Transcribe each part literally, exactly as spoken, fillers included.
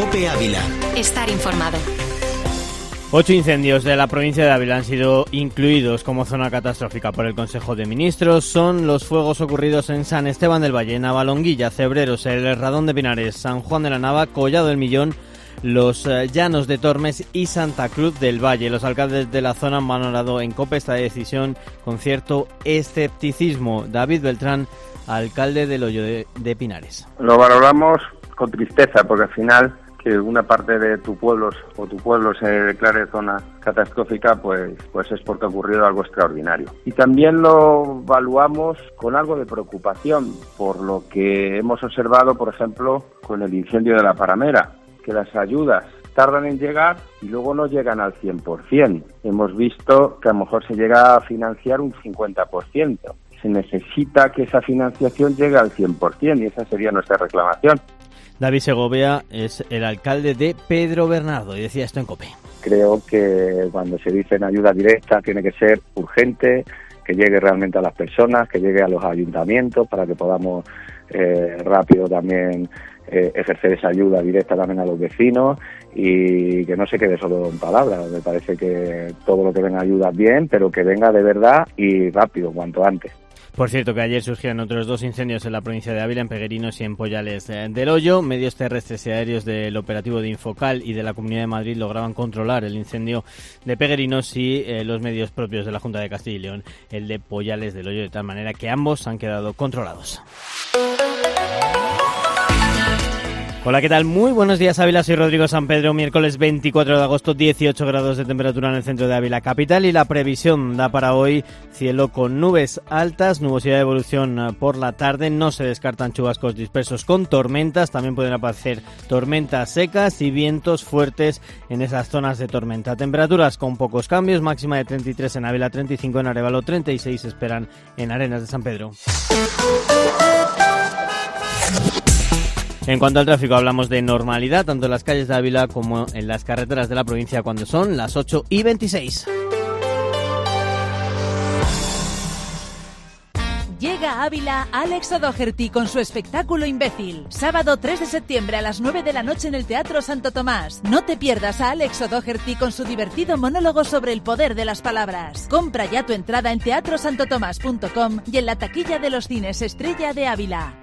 COPE Ávila. Estar informado. Ocho incendios de la provincia de Ávila han sido incluidos como zona catastrófica por el Consejo de Ministros. Son los fuegos ocurridos en San Esteban del Valle, Navalonguilla, Cebreros, el Radón de Pinares, San Juan de la Nava, Collado del Millón, los Llanos de Tormes y Santa Cruz del Valle. Los alcaldes de la zona han valorado en COPE esta decisión con cierto escepticismo. David Beltrán, alcalde del Hoyo de, de Pinares. Lo valoramos con tristeza, porque al final que una parte de tu pueblo o tu pueblo se declare zona catastrófica, pues, pues es porque ha ocurrido algo extraordinario. Y también lo evaluamos con algo de preocupación, por lo que hemos observado, por ejemplo, con el incendio de la Paramera, que las ayudas tardan en llegar y luego no llegan al cien por ciento. Hemos visto que a lo mejor se llega a financiar un cincuenta por ciento. Se necesita que esa financiación llegue al cien por ciento y esa sería nuestra reclamación. David Segovia es el alcalde de Pedro Bernardo y decía esto en COPE. Creo que cuando se dice en ayuda directa tiene que ser urgente, que llegue realmente a las personas, que llegue a los ayuntamientos para que podamos eh, rápido también eh, ejercer esa ayuda directa también a los vecinos y que no se quede solo en palabras. Me parece que todo lo que venga ayuda bien, pero que venga de verdad y rápido, cuanto antes. Por cierto, que ayer surgieron otros dos incendios en la provincia de Ávila, en Peguerinos y en Pollales del Hoyo. Medios terrestres y aéreos del operativo de Infocal y de la Comunidad de Madrid lograban controlar el incendio de Peguerinos y eh, los medios propios de la Junta de Castilla y León, el de Pollales del Hoyo, de tal manera que ambos han quedado controlados. Hola, ¿qué tal? Muy buenos días, Ávila. Soy Rodrigo San Pedro. Miércoles veinticuatro de agosto, dieciocho grados de temperatura en el centro de Ávila capital, y la previsión da para hoy cielo con nubes altas, nubosidad de evolución por la tarde. No se descartan chubascos dispersos con tormentas. También pueden aparecer tormentas secas y vientos fuertes en esas zonas de tormenta. Temperaturas con pocos cambios, máxima de treinta y tres en Ávila, treinta y cinco en Arévalo, treinta y seis esperan en Arenas de San Pedro. En cuanto al tráfico, hablamos de normalidad tanto en las calles de Ávila como en las carreteras de la provincia cuando son las ocho y veintiséis. Llega a Ávila Alex O'Doherty con su espectáculo Imbécil. Sábado tres de septiembre a las nueve de la noche en el Teatro Santo Tomás. No te pierdas a Alex O'Doherty con su divertido monólogo sobre el poder de las palabras. Compra ya tu entrada en teatro santo tomás punto com y en la taquilla de los cines Estrella de Ávila.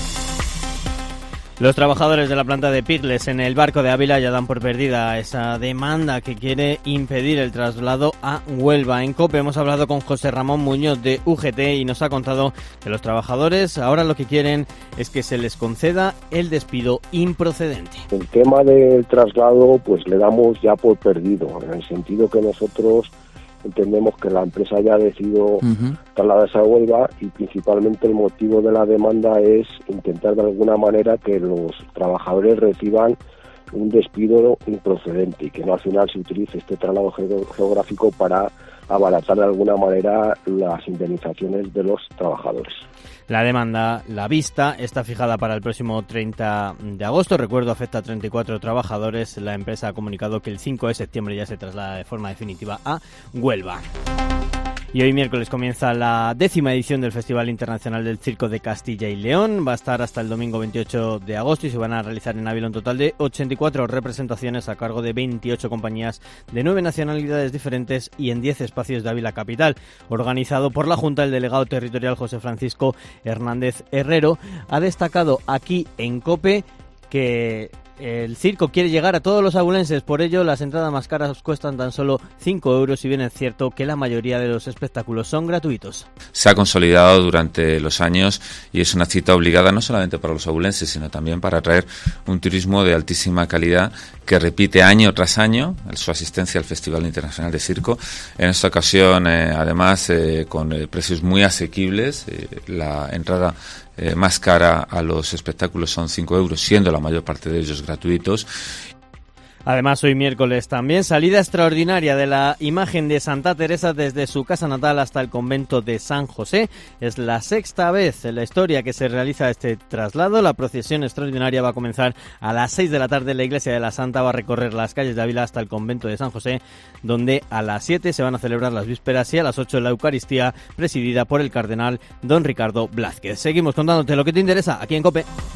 Los trabajadores de la planta de Pirles en el Barco de Ávila ya dan por perdida esa demanda que quiere impedir el traslado a Huelva. En COPE hemos hablado con José Ramón Muñoz de U G T y nos ha contado que los trabajadores ahora lo que quieren es que se les conceda el despido improcedente. El tema del traslado pues le damos ya por perdido, en el sentido que nosotros entendemos que la empresa ya ha decidido uh-huh. trasladarse a Huelva y principalmente el motivo de la demanda es intentar de alguna manera que los trabajadores reciban un despido improcedente y que no al final se utilice este traslado geográfico para abaratar de alguna manera las indemnizaciones de los trabajadores. La demanda, la vista, está fijada para el próximo treinta de agosto. Recuerdo, afecta a treinta y cuatro trabajadores. La empresa ha comunicado que el cinco de septiembre ya se traslada de forma definitiva a Huelva. Y hoy miércoles comienza la décima edición del Festival Internacional del Circo de Castilla y León. Va a estar hasta el domingo veintiocho de agosto y se van a realizar en Ávila un total de ochenta y cuatro representaciones a cargo de veintiocho compañías de nueve nacionalidades diferentes y en diez espacios de Ávila capital. Organizado por la Junta, el delegado territorial José Francisco Hernández Herrero ha destacado aquí en COPE que el circo quiere llegar a todos los abulenses, por ello las entradas más caras cuestan tan solo cinco euros, si bien es cierto que la mayoría de los espectáculos son gratuitos. Se ha consolidado durante los años y es una cita obligada no solamente para los abulenses, sino también para atraer un turismo de altísima calidad que repite año tras año su asistencia al Festival Internacional de Circo. En esta ocasión, eh, además, eh, con eh, precios muy asequibles, eh, la entrada Eh, más cara a los espectáculos son cinco euros, siendo la mayor parte de ellos gratuitos. Además, hoy miércoles también salida extraordinaria de la imagen de Santa Teresa desde su casa natal hasta el convento de San José. Es la sexta vez en la historia que se realiza este traslado. La procesión extraordinaria va a comenzar a las seis de la tarde. La iglesia de la Santa va a recorrer las calles de Ávila hasta el convento de San José, donde a las siete se van a celebrar las vísperas y a las ocho la Eucaristía, presidida por el cardenal don Ricardo Blázquez. Seguimos contándote lo que te interesa aquí en COPE.